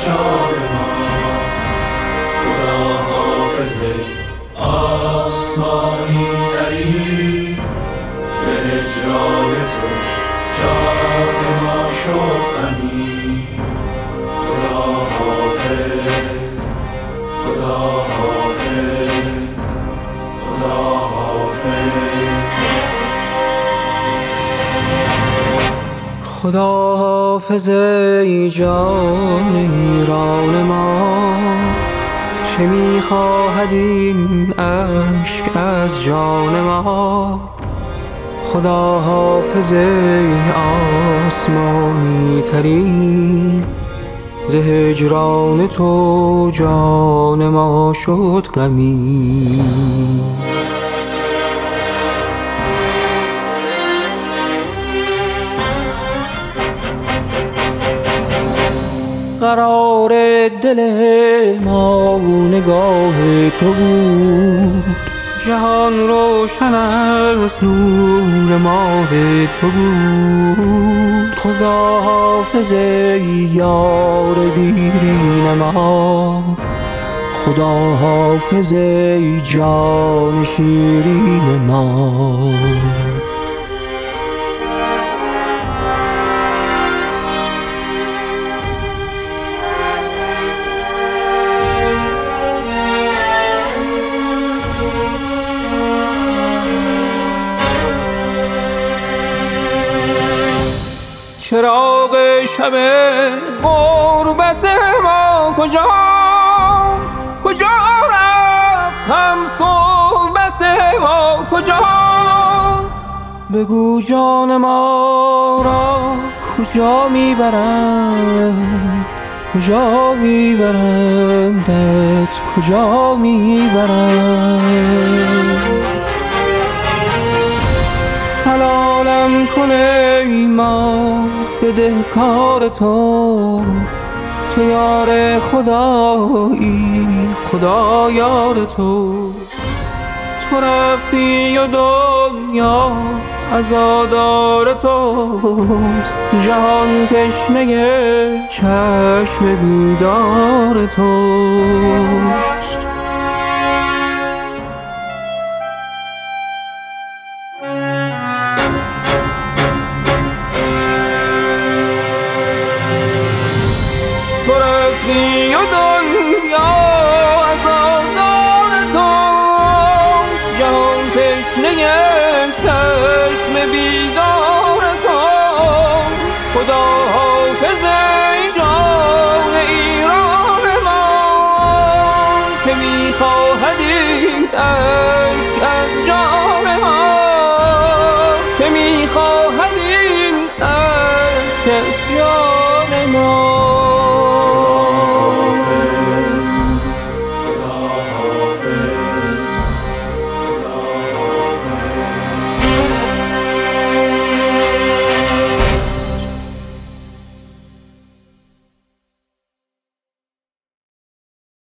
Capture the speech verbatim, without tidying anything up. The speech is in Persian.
جان ما. خدا حافظ آسمانی ترین، ز هجران تو جان ما شد غمی. خدا حافظ، خدا حافظ، خدا حافظ. خدا حافظ ای جان ایران ما، چه میخواهد این اشک از جان ما. خدا حافظ ای آسمانی ترین، ز هجران تو جان ما شد غمی. قرار دل ما نگاه تو بود، جهان روشن از نور ماه تو بود. خدا حافظ ای یار دیرین ما، خدا حافظ ای جان شیرین ما. چراغ شب غربت ما کجاست؟ کجا رفت هم صحبت ما کجاست؟ بگو جان ما را کجا میبرند، کجا میبرند، کجا میبرند؟ حلالم کنه ای ما بدهکار تو، تو یار خدایی، خدا یار تو. تو رفتی و دنیا عزادار توست، جهان تشنه چشم بیدار توست. تو رفتی و دنیا عزادار توست، جهان تشنه چشم بی